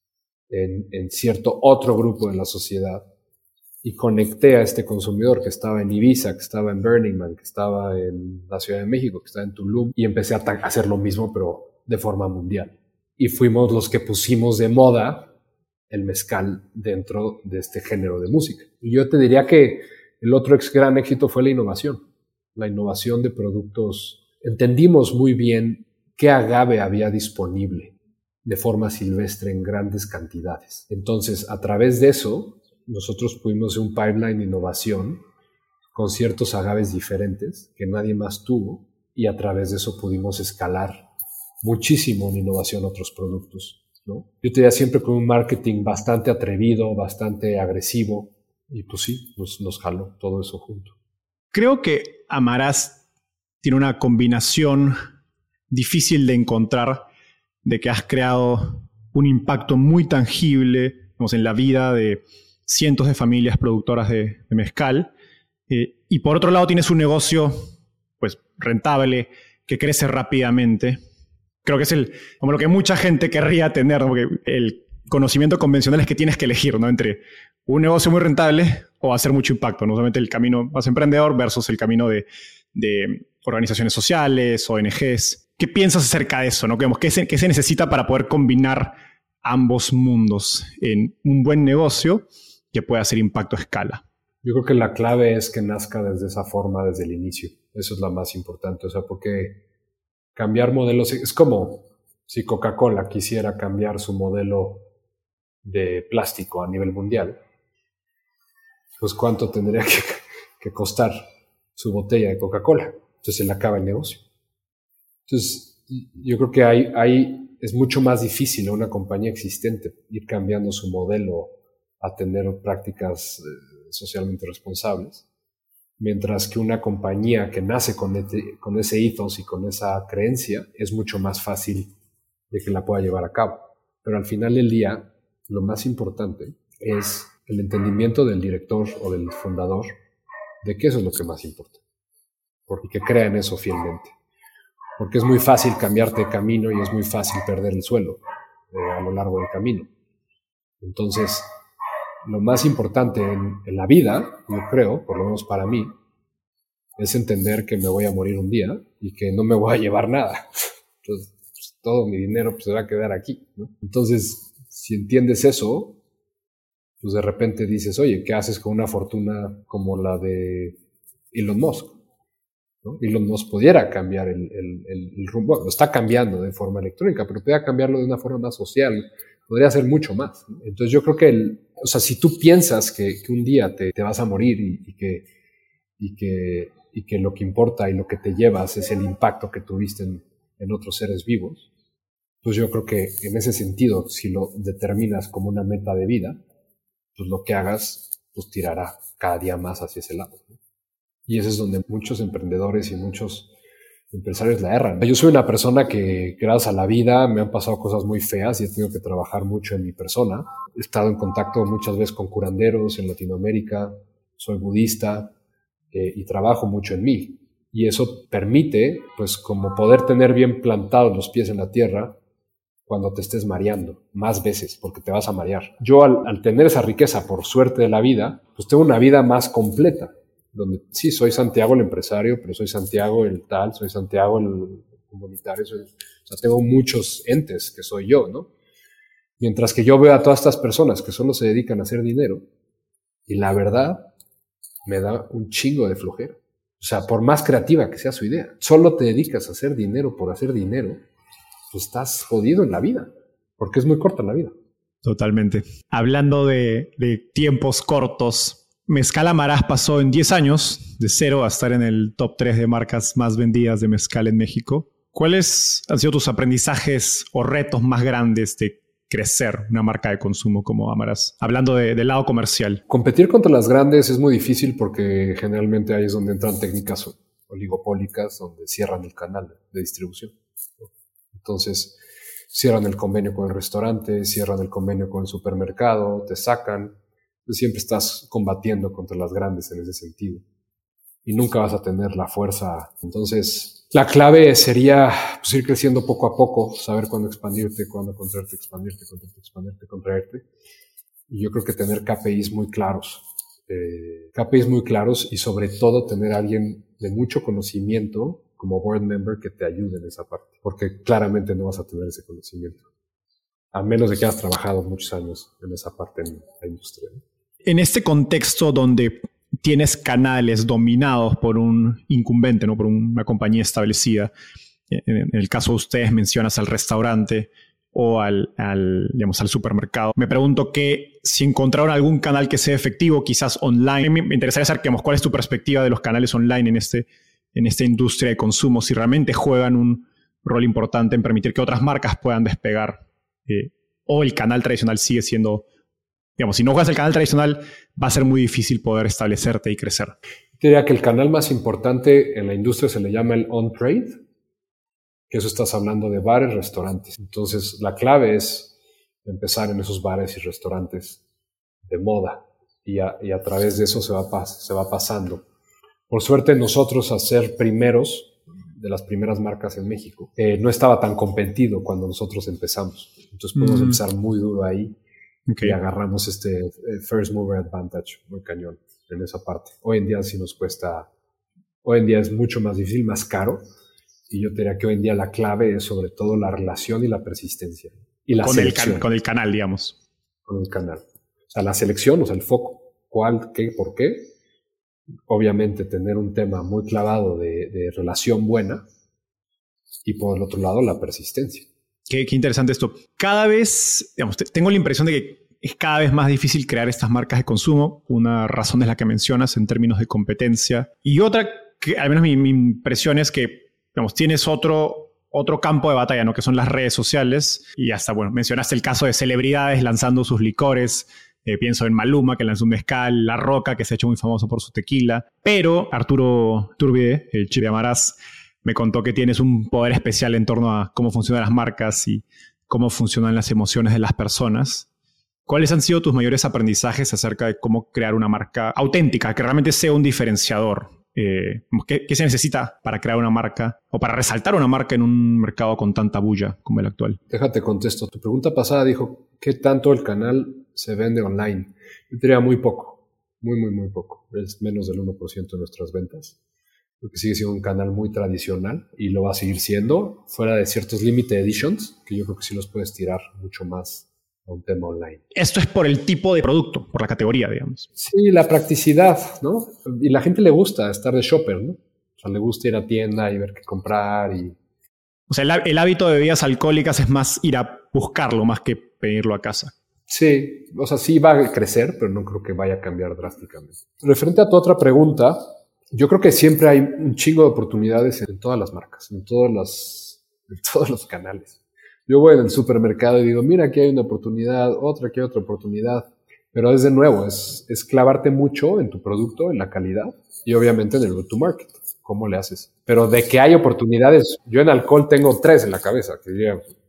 en, en cierto otro grupo de la sociedad. Y conecté a este consumidor que estaba en Ibiza, que estaba en Burning Man, que estaba en la Ciudad de México, que estaba en Tulum, y empecé a hacer lo mismo, pero de forma mundial. Y fuimos los que pusimos de moda el mezcal dentro de este género de música. Y yo te diría que el otro ex gran éxito fue la innovación. La innovación de productos. Entendimos muy bien qué agave había disponible de forma silvestre en grandes cantidades. Entonces, a través de eso, nosotros pudimos hacer un pipeline de innovación con ciertos agaves diferentes que nadie más tuvo y a través de eso pudimos escalar muchísimo en innovación otros productos, ¿no? Yo te diría siempre con un marketing bastante atrevido, bastante agresivo y pues sí, nos, nos jaló todo eso junto. Creo que Amarás tiene una combinación difícil de encontrar de que has creado un impacto muy tangible, digamos, en la vida de cientos de familias productoras de, de mezcal. Eh, y por otro lado tienes un negocio pues, rentable que crece rápidamente. Creo que es el, como lo que mucha gente querría tener, ¿no? Porque el conocimiento convencional es que tienes que elegir, ¿no? Entre un negocio muy rentable o hacer mucho impacto. No solamente el camino más emprendedor versus el camino de, de organizaciones sociales, O N Ges. ¿Qué piensas acerca de eso, ¿no? ¿Qué se, qué se necesita para poder combinar ambos mundos en un buen negocio que pueda hacer impacto a escala? Yo creo que la clave es que nazca desde esa forma, desde el inicio. Eso es lo más importante. O sea, porque cambiar modelos es como si Coca-Cola quisiera cambiar su modelo de plástico a nivel mundial. Pues ¿cuánto tendría que, que costar su botella de Coca-Cola? Entonces se le acaba el negocio. Entonces yo creo que hay, hay, es mucho más difícil a una compañía existente ir cambiando su modelo a tener prácticas eh, socialmente responsables, mientras que una compañía que nace con, este, con ese ethos y con esa creencia es mucho más fácil de que la pueda llevar a cabo. Pero al final del día, lo más importante es el entendimiento del director o del fundador de que eso es lo que más importa, porque que crea en eso fielmente. Porque es muy fácil cambiarte de camino y es muy fácil perder el suelo eh, a lo largo del camino. Entonces, lo más importante en, en la vida, yo creo, por lo menos para mí, es entender que me voy a morir un día y que no me voy a llevar nada. Entonces, pues, todo mi dinero pues, se va a quedar aquí, ¿no? Entonces, si entiendes eso, pues de repente dices, oye, ¿qué haces con una fortuna como la de Elon Musk? ¿No? Elon Musk pudiera cambiar el, el, el, el rumbo. Bueno, lo está cambiando de forma electrónica, pero pudiera cambiarlo de una forma más social. Podría hacer mucho más, ¿no? Entonces yo creo que, el, o sea, si tú piensas que, que un día te, te vas a morir y, y, que, y, que, y que lo que importa y lo que te llevas es el impacto que tuviste en, en otros seres vivos, pues yo creo que en ese sentido, si lo determinas como una meta de vida, pues lo que hagas, pues tirará cada día más hacia ese lado, ¿no? Y eso es donde muchos emprendedores y muchos empresarios la erran. Yo soy una persona que, gracias a la vida, me han pasado cosas muy feas y he tenido que trabajar mucho en mi persona. He estado en contacto muchas veces con curanderos en Latinoamérica, soy budista eh, y trabajo mucho en mí. Y eso permite, pues, como poder tener bien plantados los pies en la tierra cuando te estés mareando, más veces, porque te vas a marear. Yo, al, al tener esa riqueza, por suerte de la vida, pues tengo una vida más completa, donde sí, soy Santiago el empresario, pero soy Santiago el tal, soy Santiago el comunitario, soy, o sea, tengo muchos entes que soy yo, ¿no? Mientras que yo veo a todas estas personas que solo se dedican a hacer dinero, y la verdad me da un chingo de flojera. O sea, por más creativa que sea su idea, solo te dedicas a hacer dinero por hacer dinero, pues estás jodido en la vida, porque es muy corta la vida. Totalmente. Hablando de, de tiempos cortos, Mezcal Amarás pasó en diez años, de cero a estar en el top tres de marcas más vendidas de mezcal en México. ¿Cuáles han sido tus aprendizajes o retos más grandes de crecer una marca de consumo como Amarás? Hablando de, del lado comercial. Competir contra las grandes es muy difícil porque generalmente ahí es donde entran técnicas oligopólicas, donde cierran el canal de distribución. Entonces, cierran el convenio con el restaurante, cierran el convenio con el supermercado, te sacan. Entonces, siempre estás combatiendo contra las grandes en ese sentido. Y nunca vas a tener la fuerza. Entonces, la clave sería pues, ir creciendo poco a poco, saber cuándo expandirte, cuándo contraerte, expandirte, contraerte, expandirte, contraerte. Y yo creo que tener K P Is muy claros. Eh, K P Is muy claros y sobre todo tener a alguien de mucho conocimiento como board member que te ayude en esa parte, porque claramente no vas a tener ese conocimiento, a menos de que hayas trabajado muchos años en esa parte en la industria. En este contexto donde tienes canales dominados por un incumbente, ¿no? Por una compañía establecida, en el caso de ustedes mencionas al restaurante o al, al, digamos, al supermercado. Me pregunto que si encontraron algún canal que sea efectivo, quizás online. Me interesaría saber, digamos, cuál es tu perspectiva de los canales online en este en esta industria de consumo, si realmente juegan un rol importante en permitir que otras marcas puedan despegar, eh, o el canal tradicional sigue siendo, digamos, si no juegas el canal tradicional, va a ser muy difícil poder establecerte y crecer. Diría que el canal más importante en la industria se le llama el on-trade, que eso estás hablando de bares, restaurantes. Entonces, la clave es empezar en esos bares y restaurantes de moda, y a, y a través de eso se va, pas- se va pasando. Por suerte, nosotros, a ser primeros, de las primeras marcas en México, eh, no estaba tan competido cuando nosotros empezamos. Entonces pudimos mm. empezar muy duro ahí okay. y agarramos este eh, first mover advantage muy cañón en esa parte. Hoy en día sí nos cuesta, hoy en día es mucho más difícil, más caro, y yo diría que hoy en día la clave es sobre todo la relación y la persistencia. Y la con, selección. El can- con el canal, digamos. Con el canal. O sea, la selección, o sea, el foco. ¿Cuál, qué, por qué? Obviamente tener un tema muy clavado de, de relación buena y por el otro lado la persistencia. Qué, qué interesante esto. Cada vez, digamos, te, tengo la impresión de que es cada vez más difícil crear estas marcas de consumo. Una razón es la que mencionas en términos de competencia. Y otra, que al menos mi, mi impresión es que, digamos, tienes otro, otro campo de batalla, ¿no? Que son las redes sociales. Y hasta, bueno, mencionaste el caso de celebridades lanzando sus licores. Eh, pienso en Maluma, que lanzó un mezcal, La Roca, que se ha hecho muy famoso por su tequila. Pero Arturo Turbide, el Chile Amarás, me contó que tienes un poder especial en torno a cómo funcionan las marcas y cómo funcionan las emociones de las personas. ¿Cuáles han sido tus mayores aprendizajes acerca de cómo crear una marca auténtica, que realmente sea un diferenciador? Eh, ¿qué, ¿Qué se necesita para crear una marca o para resaltar una marca en un mercado con tanta bulla como el actual? Déjate contesto. Tu pregunta pasada dijo, ¿qué tanto el canal se vende online? Yo diría muy poco, muy, muy, muy poco. Es menos del uno por ciento de nuestras ventas. Porque sigue siendo un canal muy tradicional y lo va a seguir siendo, fuera de ciertos limited editions, que yo creo que sí los puedes tirar mucho más a un tema online. Esto es por el tipo de producto, por la categoría, digamos. Sí, la practicidad, ¿no? Y la gente le gusta estar de shopper, ¿no? O sea, le gusta ir a tienda y ver qué comprar y... O sea, el, el hábito de bebidas alcohólicas es más ir a buscarlo más que pedirlo a casa. Sí, o sea, sí va a crecer, pero no creo que vaya a cambiar drásticamente. Referente a tu otra pregunta, yo creo que siempre hay un chingo de oportunidades en todas las marcas, en todas las, en todos los canales. Yo voy en el supermercado y digo, mira, aquí hay una oportunidad, otra, aquí hay otra oportunidad. Pero es de nuevo, es, es clavarte mucho en tu producto, en la calidad y obviamente en el go-to-market. ¿Cómo le haces? Pero de que hay oportunidades, yo en alcohol tengo tres en la cabeza, que diría,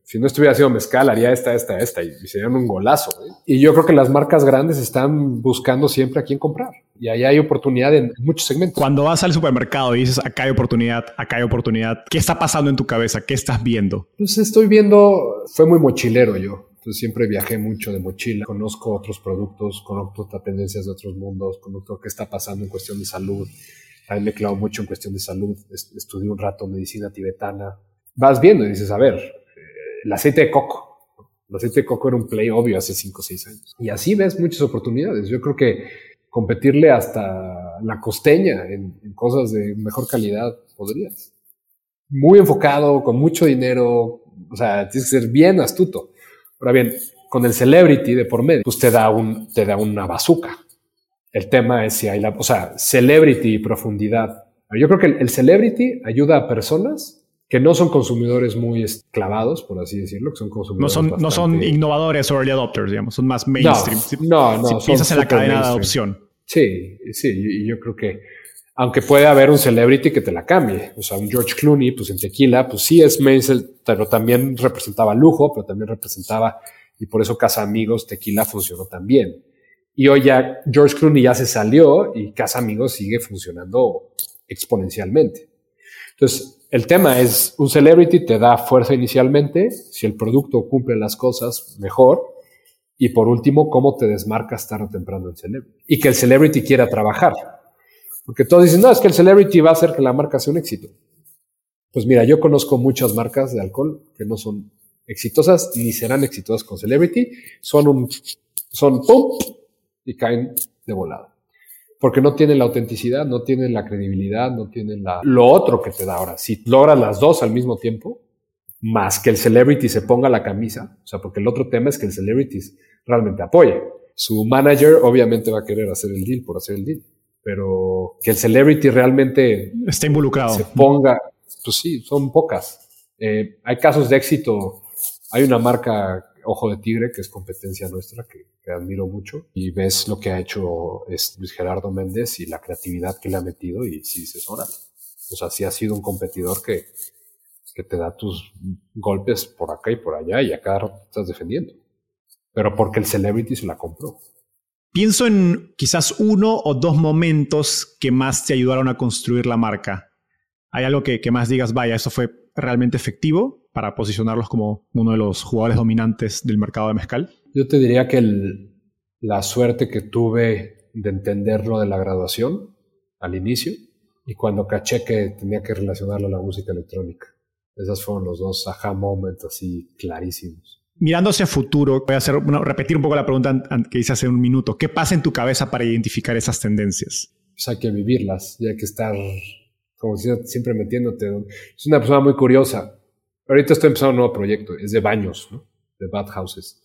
Si no estuviera haciendo mezcal, haría esta, esta, esta, y, y serían un golazo. ¿eh? Y yo creo que las marcas grandes están buscando siempre a quién comprar. Y ahí hay oportunidad en muchos segmentos. Cuando vas al supermercado y dices, acá hay oportunidad, acá hay oportunidad, ¿qué está pasando en tu cabeza? ¿Qué estás viendo? Pues estoy viendo, fue muy mochilero yo. Entonces siempre viajé mucho de mochila, conozco otros productos, conozco otras tendencias de otros mundos, conozco qué está pasando en cuestión de salud. También me clavo mucho en cuestión de salud, estudié un rato medicina tibetana. Vas viendo y dices, a ver, eh, el aceite de coco. El aceite de coco era un play obvio hace cinco o seis años. Y así ves muchas oportunidades. Yo creo que competirle hasta la costeña en, en cosas de mejor calidad podrías. Muy enfocado, con mucho dinero, o sea, tienes que ser bien astuto. Ahora bien, con el celebrity de por medio, pues te da, un, te da una bazooka. El tema es si hay la, o sea, celebrity y profundidad. Yo creo que el, el celebrity ayuda a personas que no son consumidores muy clavados, por así decirlo, que son consumidores no son, bastante... no son innovadores o early adopters, digamos, son más mainstream. No, no, no. Si piensas en la cadena de adopción. Sí, sí, y yo creo que aunque puede haber un celebrity que te la cambie, o sea, un George Clooney, pues en tequila, pues sí es mainstream, pero también representaba lujo, pero también representaba, y por eso Casa Amigos Tequila funcionó tan bien. Y hoy ya George Clooney ya se salió y Casa Amigos sigue funcionando exponencialmente. Entonces, el tema es, un celebrity te da fuerza inicialmente, si el producto cumple las cosas, mejor. Y por último, cómo te desmarcas tarde o temprano el celebrity. Y que el celebrity quiera trabajar. Porque todos dicen, no, es que el celebrity va a hacer que la marca sea un éxito. Pues mira, yo conozco muchas marcas de alcohol que no son exitosas ni serán exitosas con celebrity. Son un, son pum, y caen de volada. Porque no tienen la autenticidad, no tienen la credibilidad, no tienen la, lo otro que te da ahora. Si logras las dos al mismo tiempo, más que el celebrity se ponga la camisa, o sea, porque el otro tema es que el celebrity realmente apoye. Su manager obviamente va a querer hacer el deal por hacer el deal, pero que el celebrity realmente está involucrado, se ponga, pues sí, son pocas. Eh, hay casos de éxito. Hay una marca, Ojo de Tigre, que es competencia nuestra, que, que admiro mucho, y ves lo que ha hecho es Luis Gerardo Méndez y la creatividad que le ha metido, y sí dices, órale. O sea, sí ha sido un competidor que, que te da tus golpes por acá y por allá, y acá estás defendiendo. Pero porque el celebrity se la compró. Pienso en quizás uno o dos momentos que más te ayudaron a construir la marca. ¿Hay algo que, que más digas, vaya, eso fue realmente efectivo para posicionarlos como uno de los jugadores dominantes del mercado de mezcal? Yo te diría que el, la suerte que tuve de entender lo de la graduación al inicio y cuando caché que tenía que relacionarlo a la música electrónica. Esos fueron los dos aha moments así clarísimos. Mirando hacia futuro, voy a hacer, bueno, repetir un poco la pregunta que hice hace un minuto. ¿Qué pasa en tu cabeza para identificar esas tendencias? Pues hay que vivirlas y hay que estar, como siempre, metiéndote. Es una persona muy curiosa. Ahorita estoy empezando un nuevo proyecto, es de baños, ¿no? De bathhouses.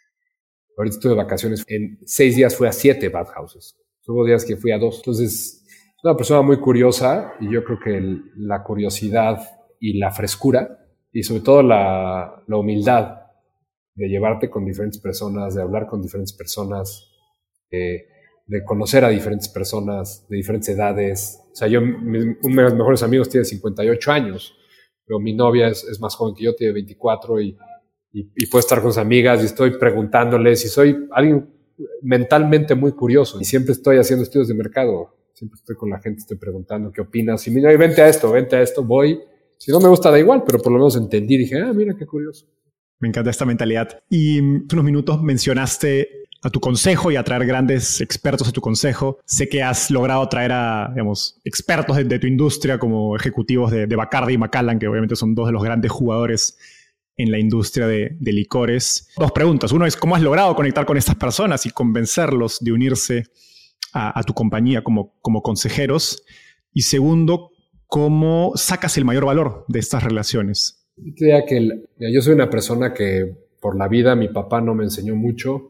Ahorita estoy de vacaciones. En seis días fui a siete bathhouses. Hubo días que fui a dos. Entonces, es una persona muy curiosa y yo creo que el, la curiosidad y la frescura y sobre todo la, la humildad de llevarte con diferentes personas, de hablar con diferentes personas, eh, de conocer a diferentes personas de diferentes edades. O sea, yo, mi, uno de mis mejores amigos tiene cincuenta y ocho años, pero mi novia es, es más joven que yo, tiene veinticuatro y, y, y puedo estar con sus amigas y estoy preguntándoles y soy alguien mentalmente muy curioso y siempre estoy haciendo estudios de mercado. Siempre estoy con la gente, estoy preguntando qué opinas y mira, vente a esto, vente a esto, voy. Si no me gusta, da igual, pero por lo menos entendí y dije, ah, mira qué curioso. Me encanta esta mentalidad. Y hace unos minutos mencionaste a tu consejo y a traer grandes expertos a tu consejo. Sé que has logrado traer a, digamos, expertos de, de tu industria como ejecutivos de, de Bacardi y Macallan, que obviamente son dos de los grandes jugadores en la industria de, de licores. Dos preguntas. Uno es, ¿cómo has logrado conectar con estas personas y convencerlos de unirse a, a tu compañía como, como consejeros? Y segundo, ¿cómo sacas el mayor valor de estas relaciones? Yo diría que el, yo soy una persona que por la vida mi papá no me enseñó mucho,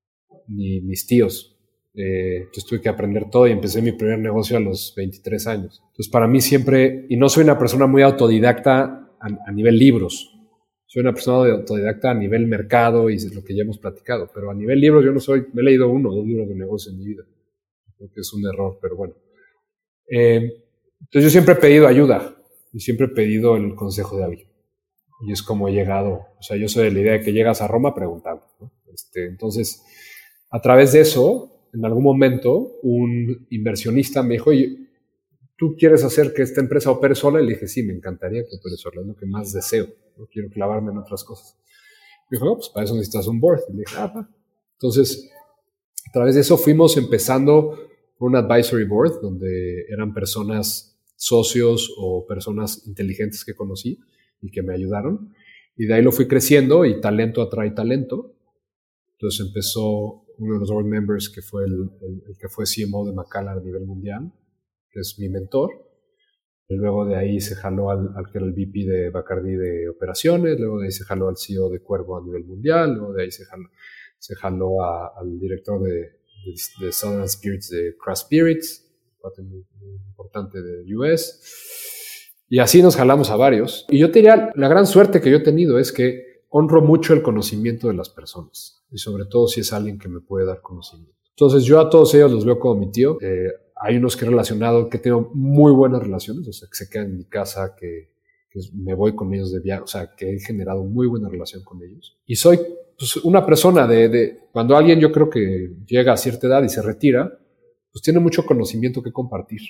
ni mis tíos. Eh, yo tuve que aprender todo y empecé mi primer negocio a los veintitrés años. Entonces para mí siempre, y no soy una persona muy autodidacta a, a nivel libros, soy una persona autodidacta a nivel mercado y es lo que ya hemos platicado, pero a nivel libros yo no soy, me he leído uno o dos libros de negocio en mi vida. Creo que es un error, pero bueno. Eh, entonces yo siempre he pedido ayuda y siempre he pedido el consejo de alguien. Y es como he llegado. O sea, yo soy de la idea de que llegas a Roma preguntando, ¿no? Este, entonces, a través de eso, en algún momento, un inversionista me dijo, oye, ¿tú quieres hacer que esta empresa opere sola? Y le dije, sí, me encantaría que opere sola, es lo que más deseo. No quiero clavarme en otras cosas. Me dijo, no, pues para eso necesitas un board. Y le dije, ah, va. Entonces, a través de eso fuimos empezando por un advisory board, donde eran personas, socios o personas inteligentes que conocí y que me ayudaron. Y de ahí lo fui creciendo y talento atrae talento. Entonces empezó uno de los board members que fue el, el, el que fue C M O de Macallan a nivel mundial, que es mi mentor. Y luego de ahí se jaló al, al que era el V P de Bacardi de operaciones, luego de ahí se jaló al C E O de Cuervo a nivel mundial, luego de ahí se jaló, se jaló a, al director de, de, de Southern Spirits de Craft Spirits, un muy, muy importante de U S. Y así nos jalamos a varios. Y yo te diría, la gran suerte que yo he tenido es que honro mucho el conocimiento de las personas. Y sobre todo si es alguien que me puede dar conocimiento. Entonces yo a todos ellos los veo como mi tío. Eh, hay unos que he relacionado, que tengo muy buenas relaciones, o sea, que se quedan en mi casa, que, que me voy con ellos de viaje, o sea, que he generado muy buena relación con ellos. Y soy pues, una persona de, de... Cuando alguien yo creo que llega a cierta edad y se retira, pues tiene mucho conocimiento que compartir.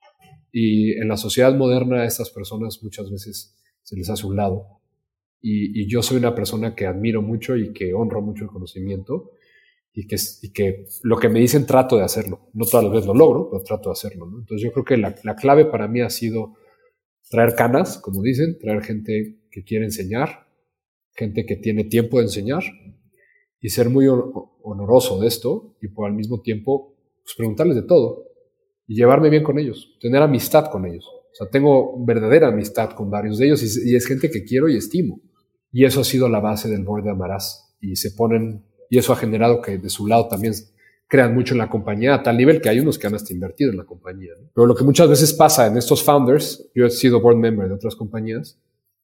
Y en la sociedad moderna a estas personas muchas veces se les hace un lado. Y, y yo soy una persona que admiro mucho y que honro mucho el conocimiento y que, y que lo que me dicen trato de hacerlo. No todas las veces lo logro, pero trato de hacerlo, ¿no? Entonces yo creo que la, la clave para mí ha sido traer canas, como dicen, traer gente que quiere enseñar, gente que tiene tiempo de enseñar y ser muy honoroso de esto y por al mismo tiempo pues, preguntarles de todo y llevarme bien con ellos, tener amistad con ellos. O sea, tengo verdadera amistad con varios de ellos y, y es gente que quiero y estimo. Y eso ha sido la base del board de Amarás. Y se ponen, y eso ha generado que de su lado también crean mucho en la compañía, a tal nivel que hay unos que han hasta invertido en la compañía, ¿no? Pero lo que muchas veces pasa en estos founders, yo he sido board member de otras compañías,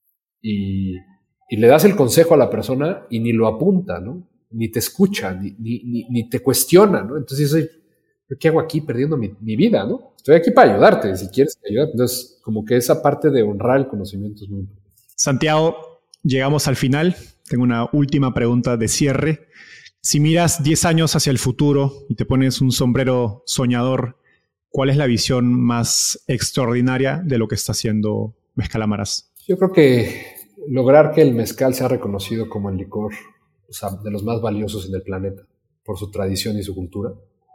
y, y le das el consejo a la persona y ni lo apunta, ¿no? Ni te escucha, ni, ni, ni, ni te cuestiona, ¿no? Entonces soy, ¿qué hago aquí perdiendo mi, mi vida, no? Estoy aquí para ayudarte, si quieres ayudar. Entonces, como que esa parte de honrar el conocimiento es muy importante. Santiago, llegamos al final. Tengo una última pregunta de cierre. Si miras diez años hacia el futuro y te pones un sombrero soñador, ¿cuál es la visión más extraordinaria de lo que está haciendo Mezcal Amarás? Yo creo que lograr que el mezcal sea reconocido como el licor, o sea, de los más valiosos en el planeta, por su tradición y su cultura,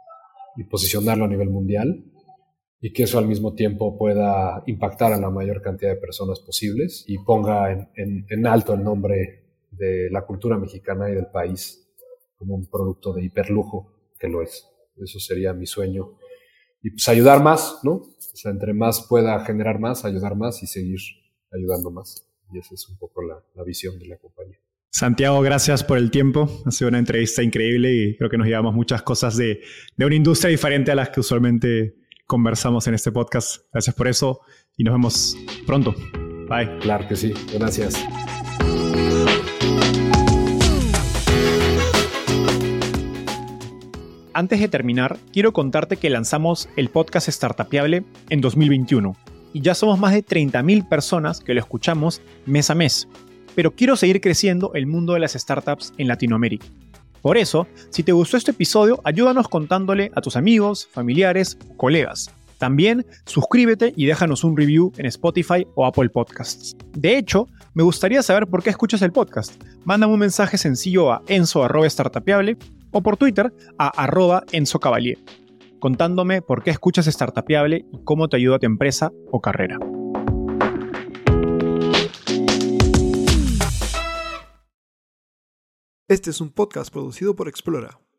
y posicionarlo a nivel mundial, y que eso al mismo tiempo pueda impactar a la mayor cantidad de personas posibles y ponga en, en, en alto el nombre de la cultura mexicana y del país como un producto de hiperlujo, que lo es. Eso sería mi sueño. Y pues ayudar más, ¿no? O sea, entre más pueda generar más, ayudar más y seguir ayudando más. Y esa es un poco la, la visión de la compañía. Santiago, gracias por el tiempo. Ha sido una entrevista increíble y creo que nos llevamos muchas cosas de, de una industria diferente a las que usualmente conversamos en este podcast. Gracias por eso y nos vemos pronto. Bye. Claro que sí. Gracias. Antes de terminar, quiero contarte que lanzamos el podcast Startupiable en dos mil veintiuno y ya somos más de treinta mil personas que lo escuchamos mes a mes. Pero quiero seguir creciendo el mundo de las startups en Latinoamérica. Por eso, si te gustó este episodio, ayúdanos contándole a tus amigos, familiares o colegas. También suscríbete y déjanos un review en Spotify o Apple Podcasts. De hecho, me gustaría saber por qué escuchas el podcast. Mándame un mensaje sencillo a enzo arroba startupiable o por Twitter a arroba enzo cavalier, contándome por qué escuchas Startupiable y cómo te ayuda a tu empresa o carrera. Este es un podcast producido por Explora.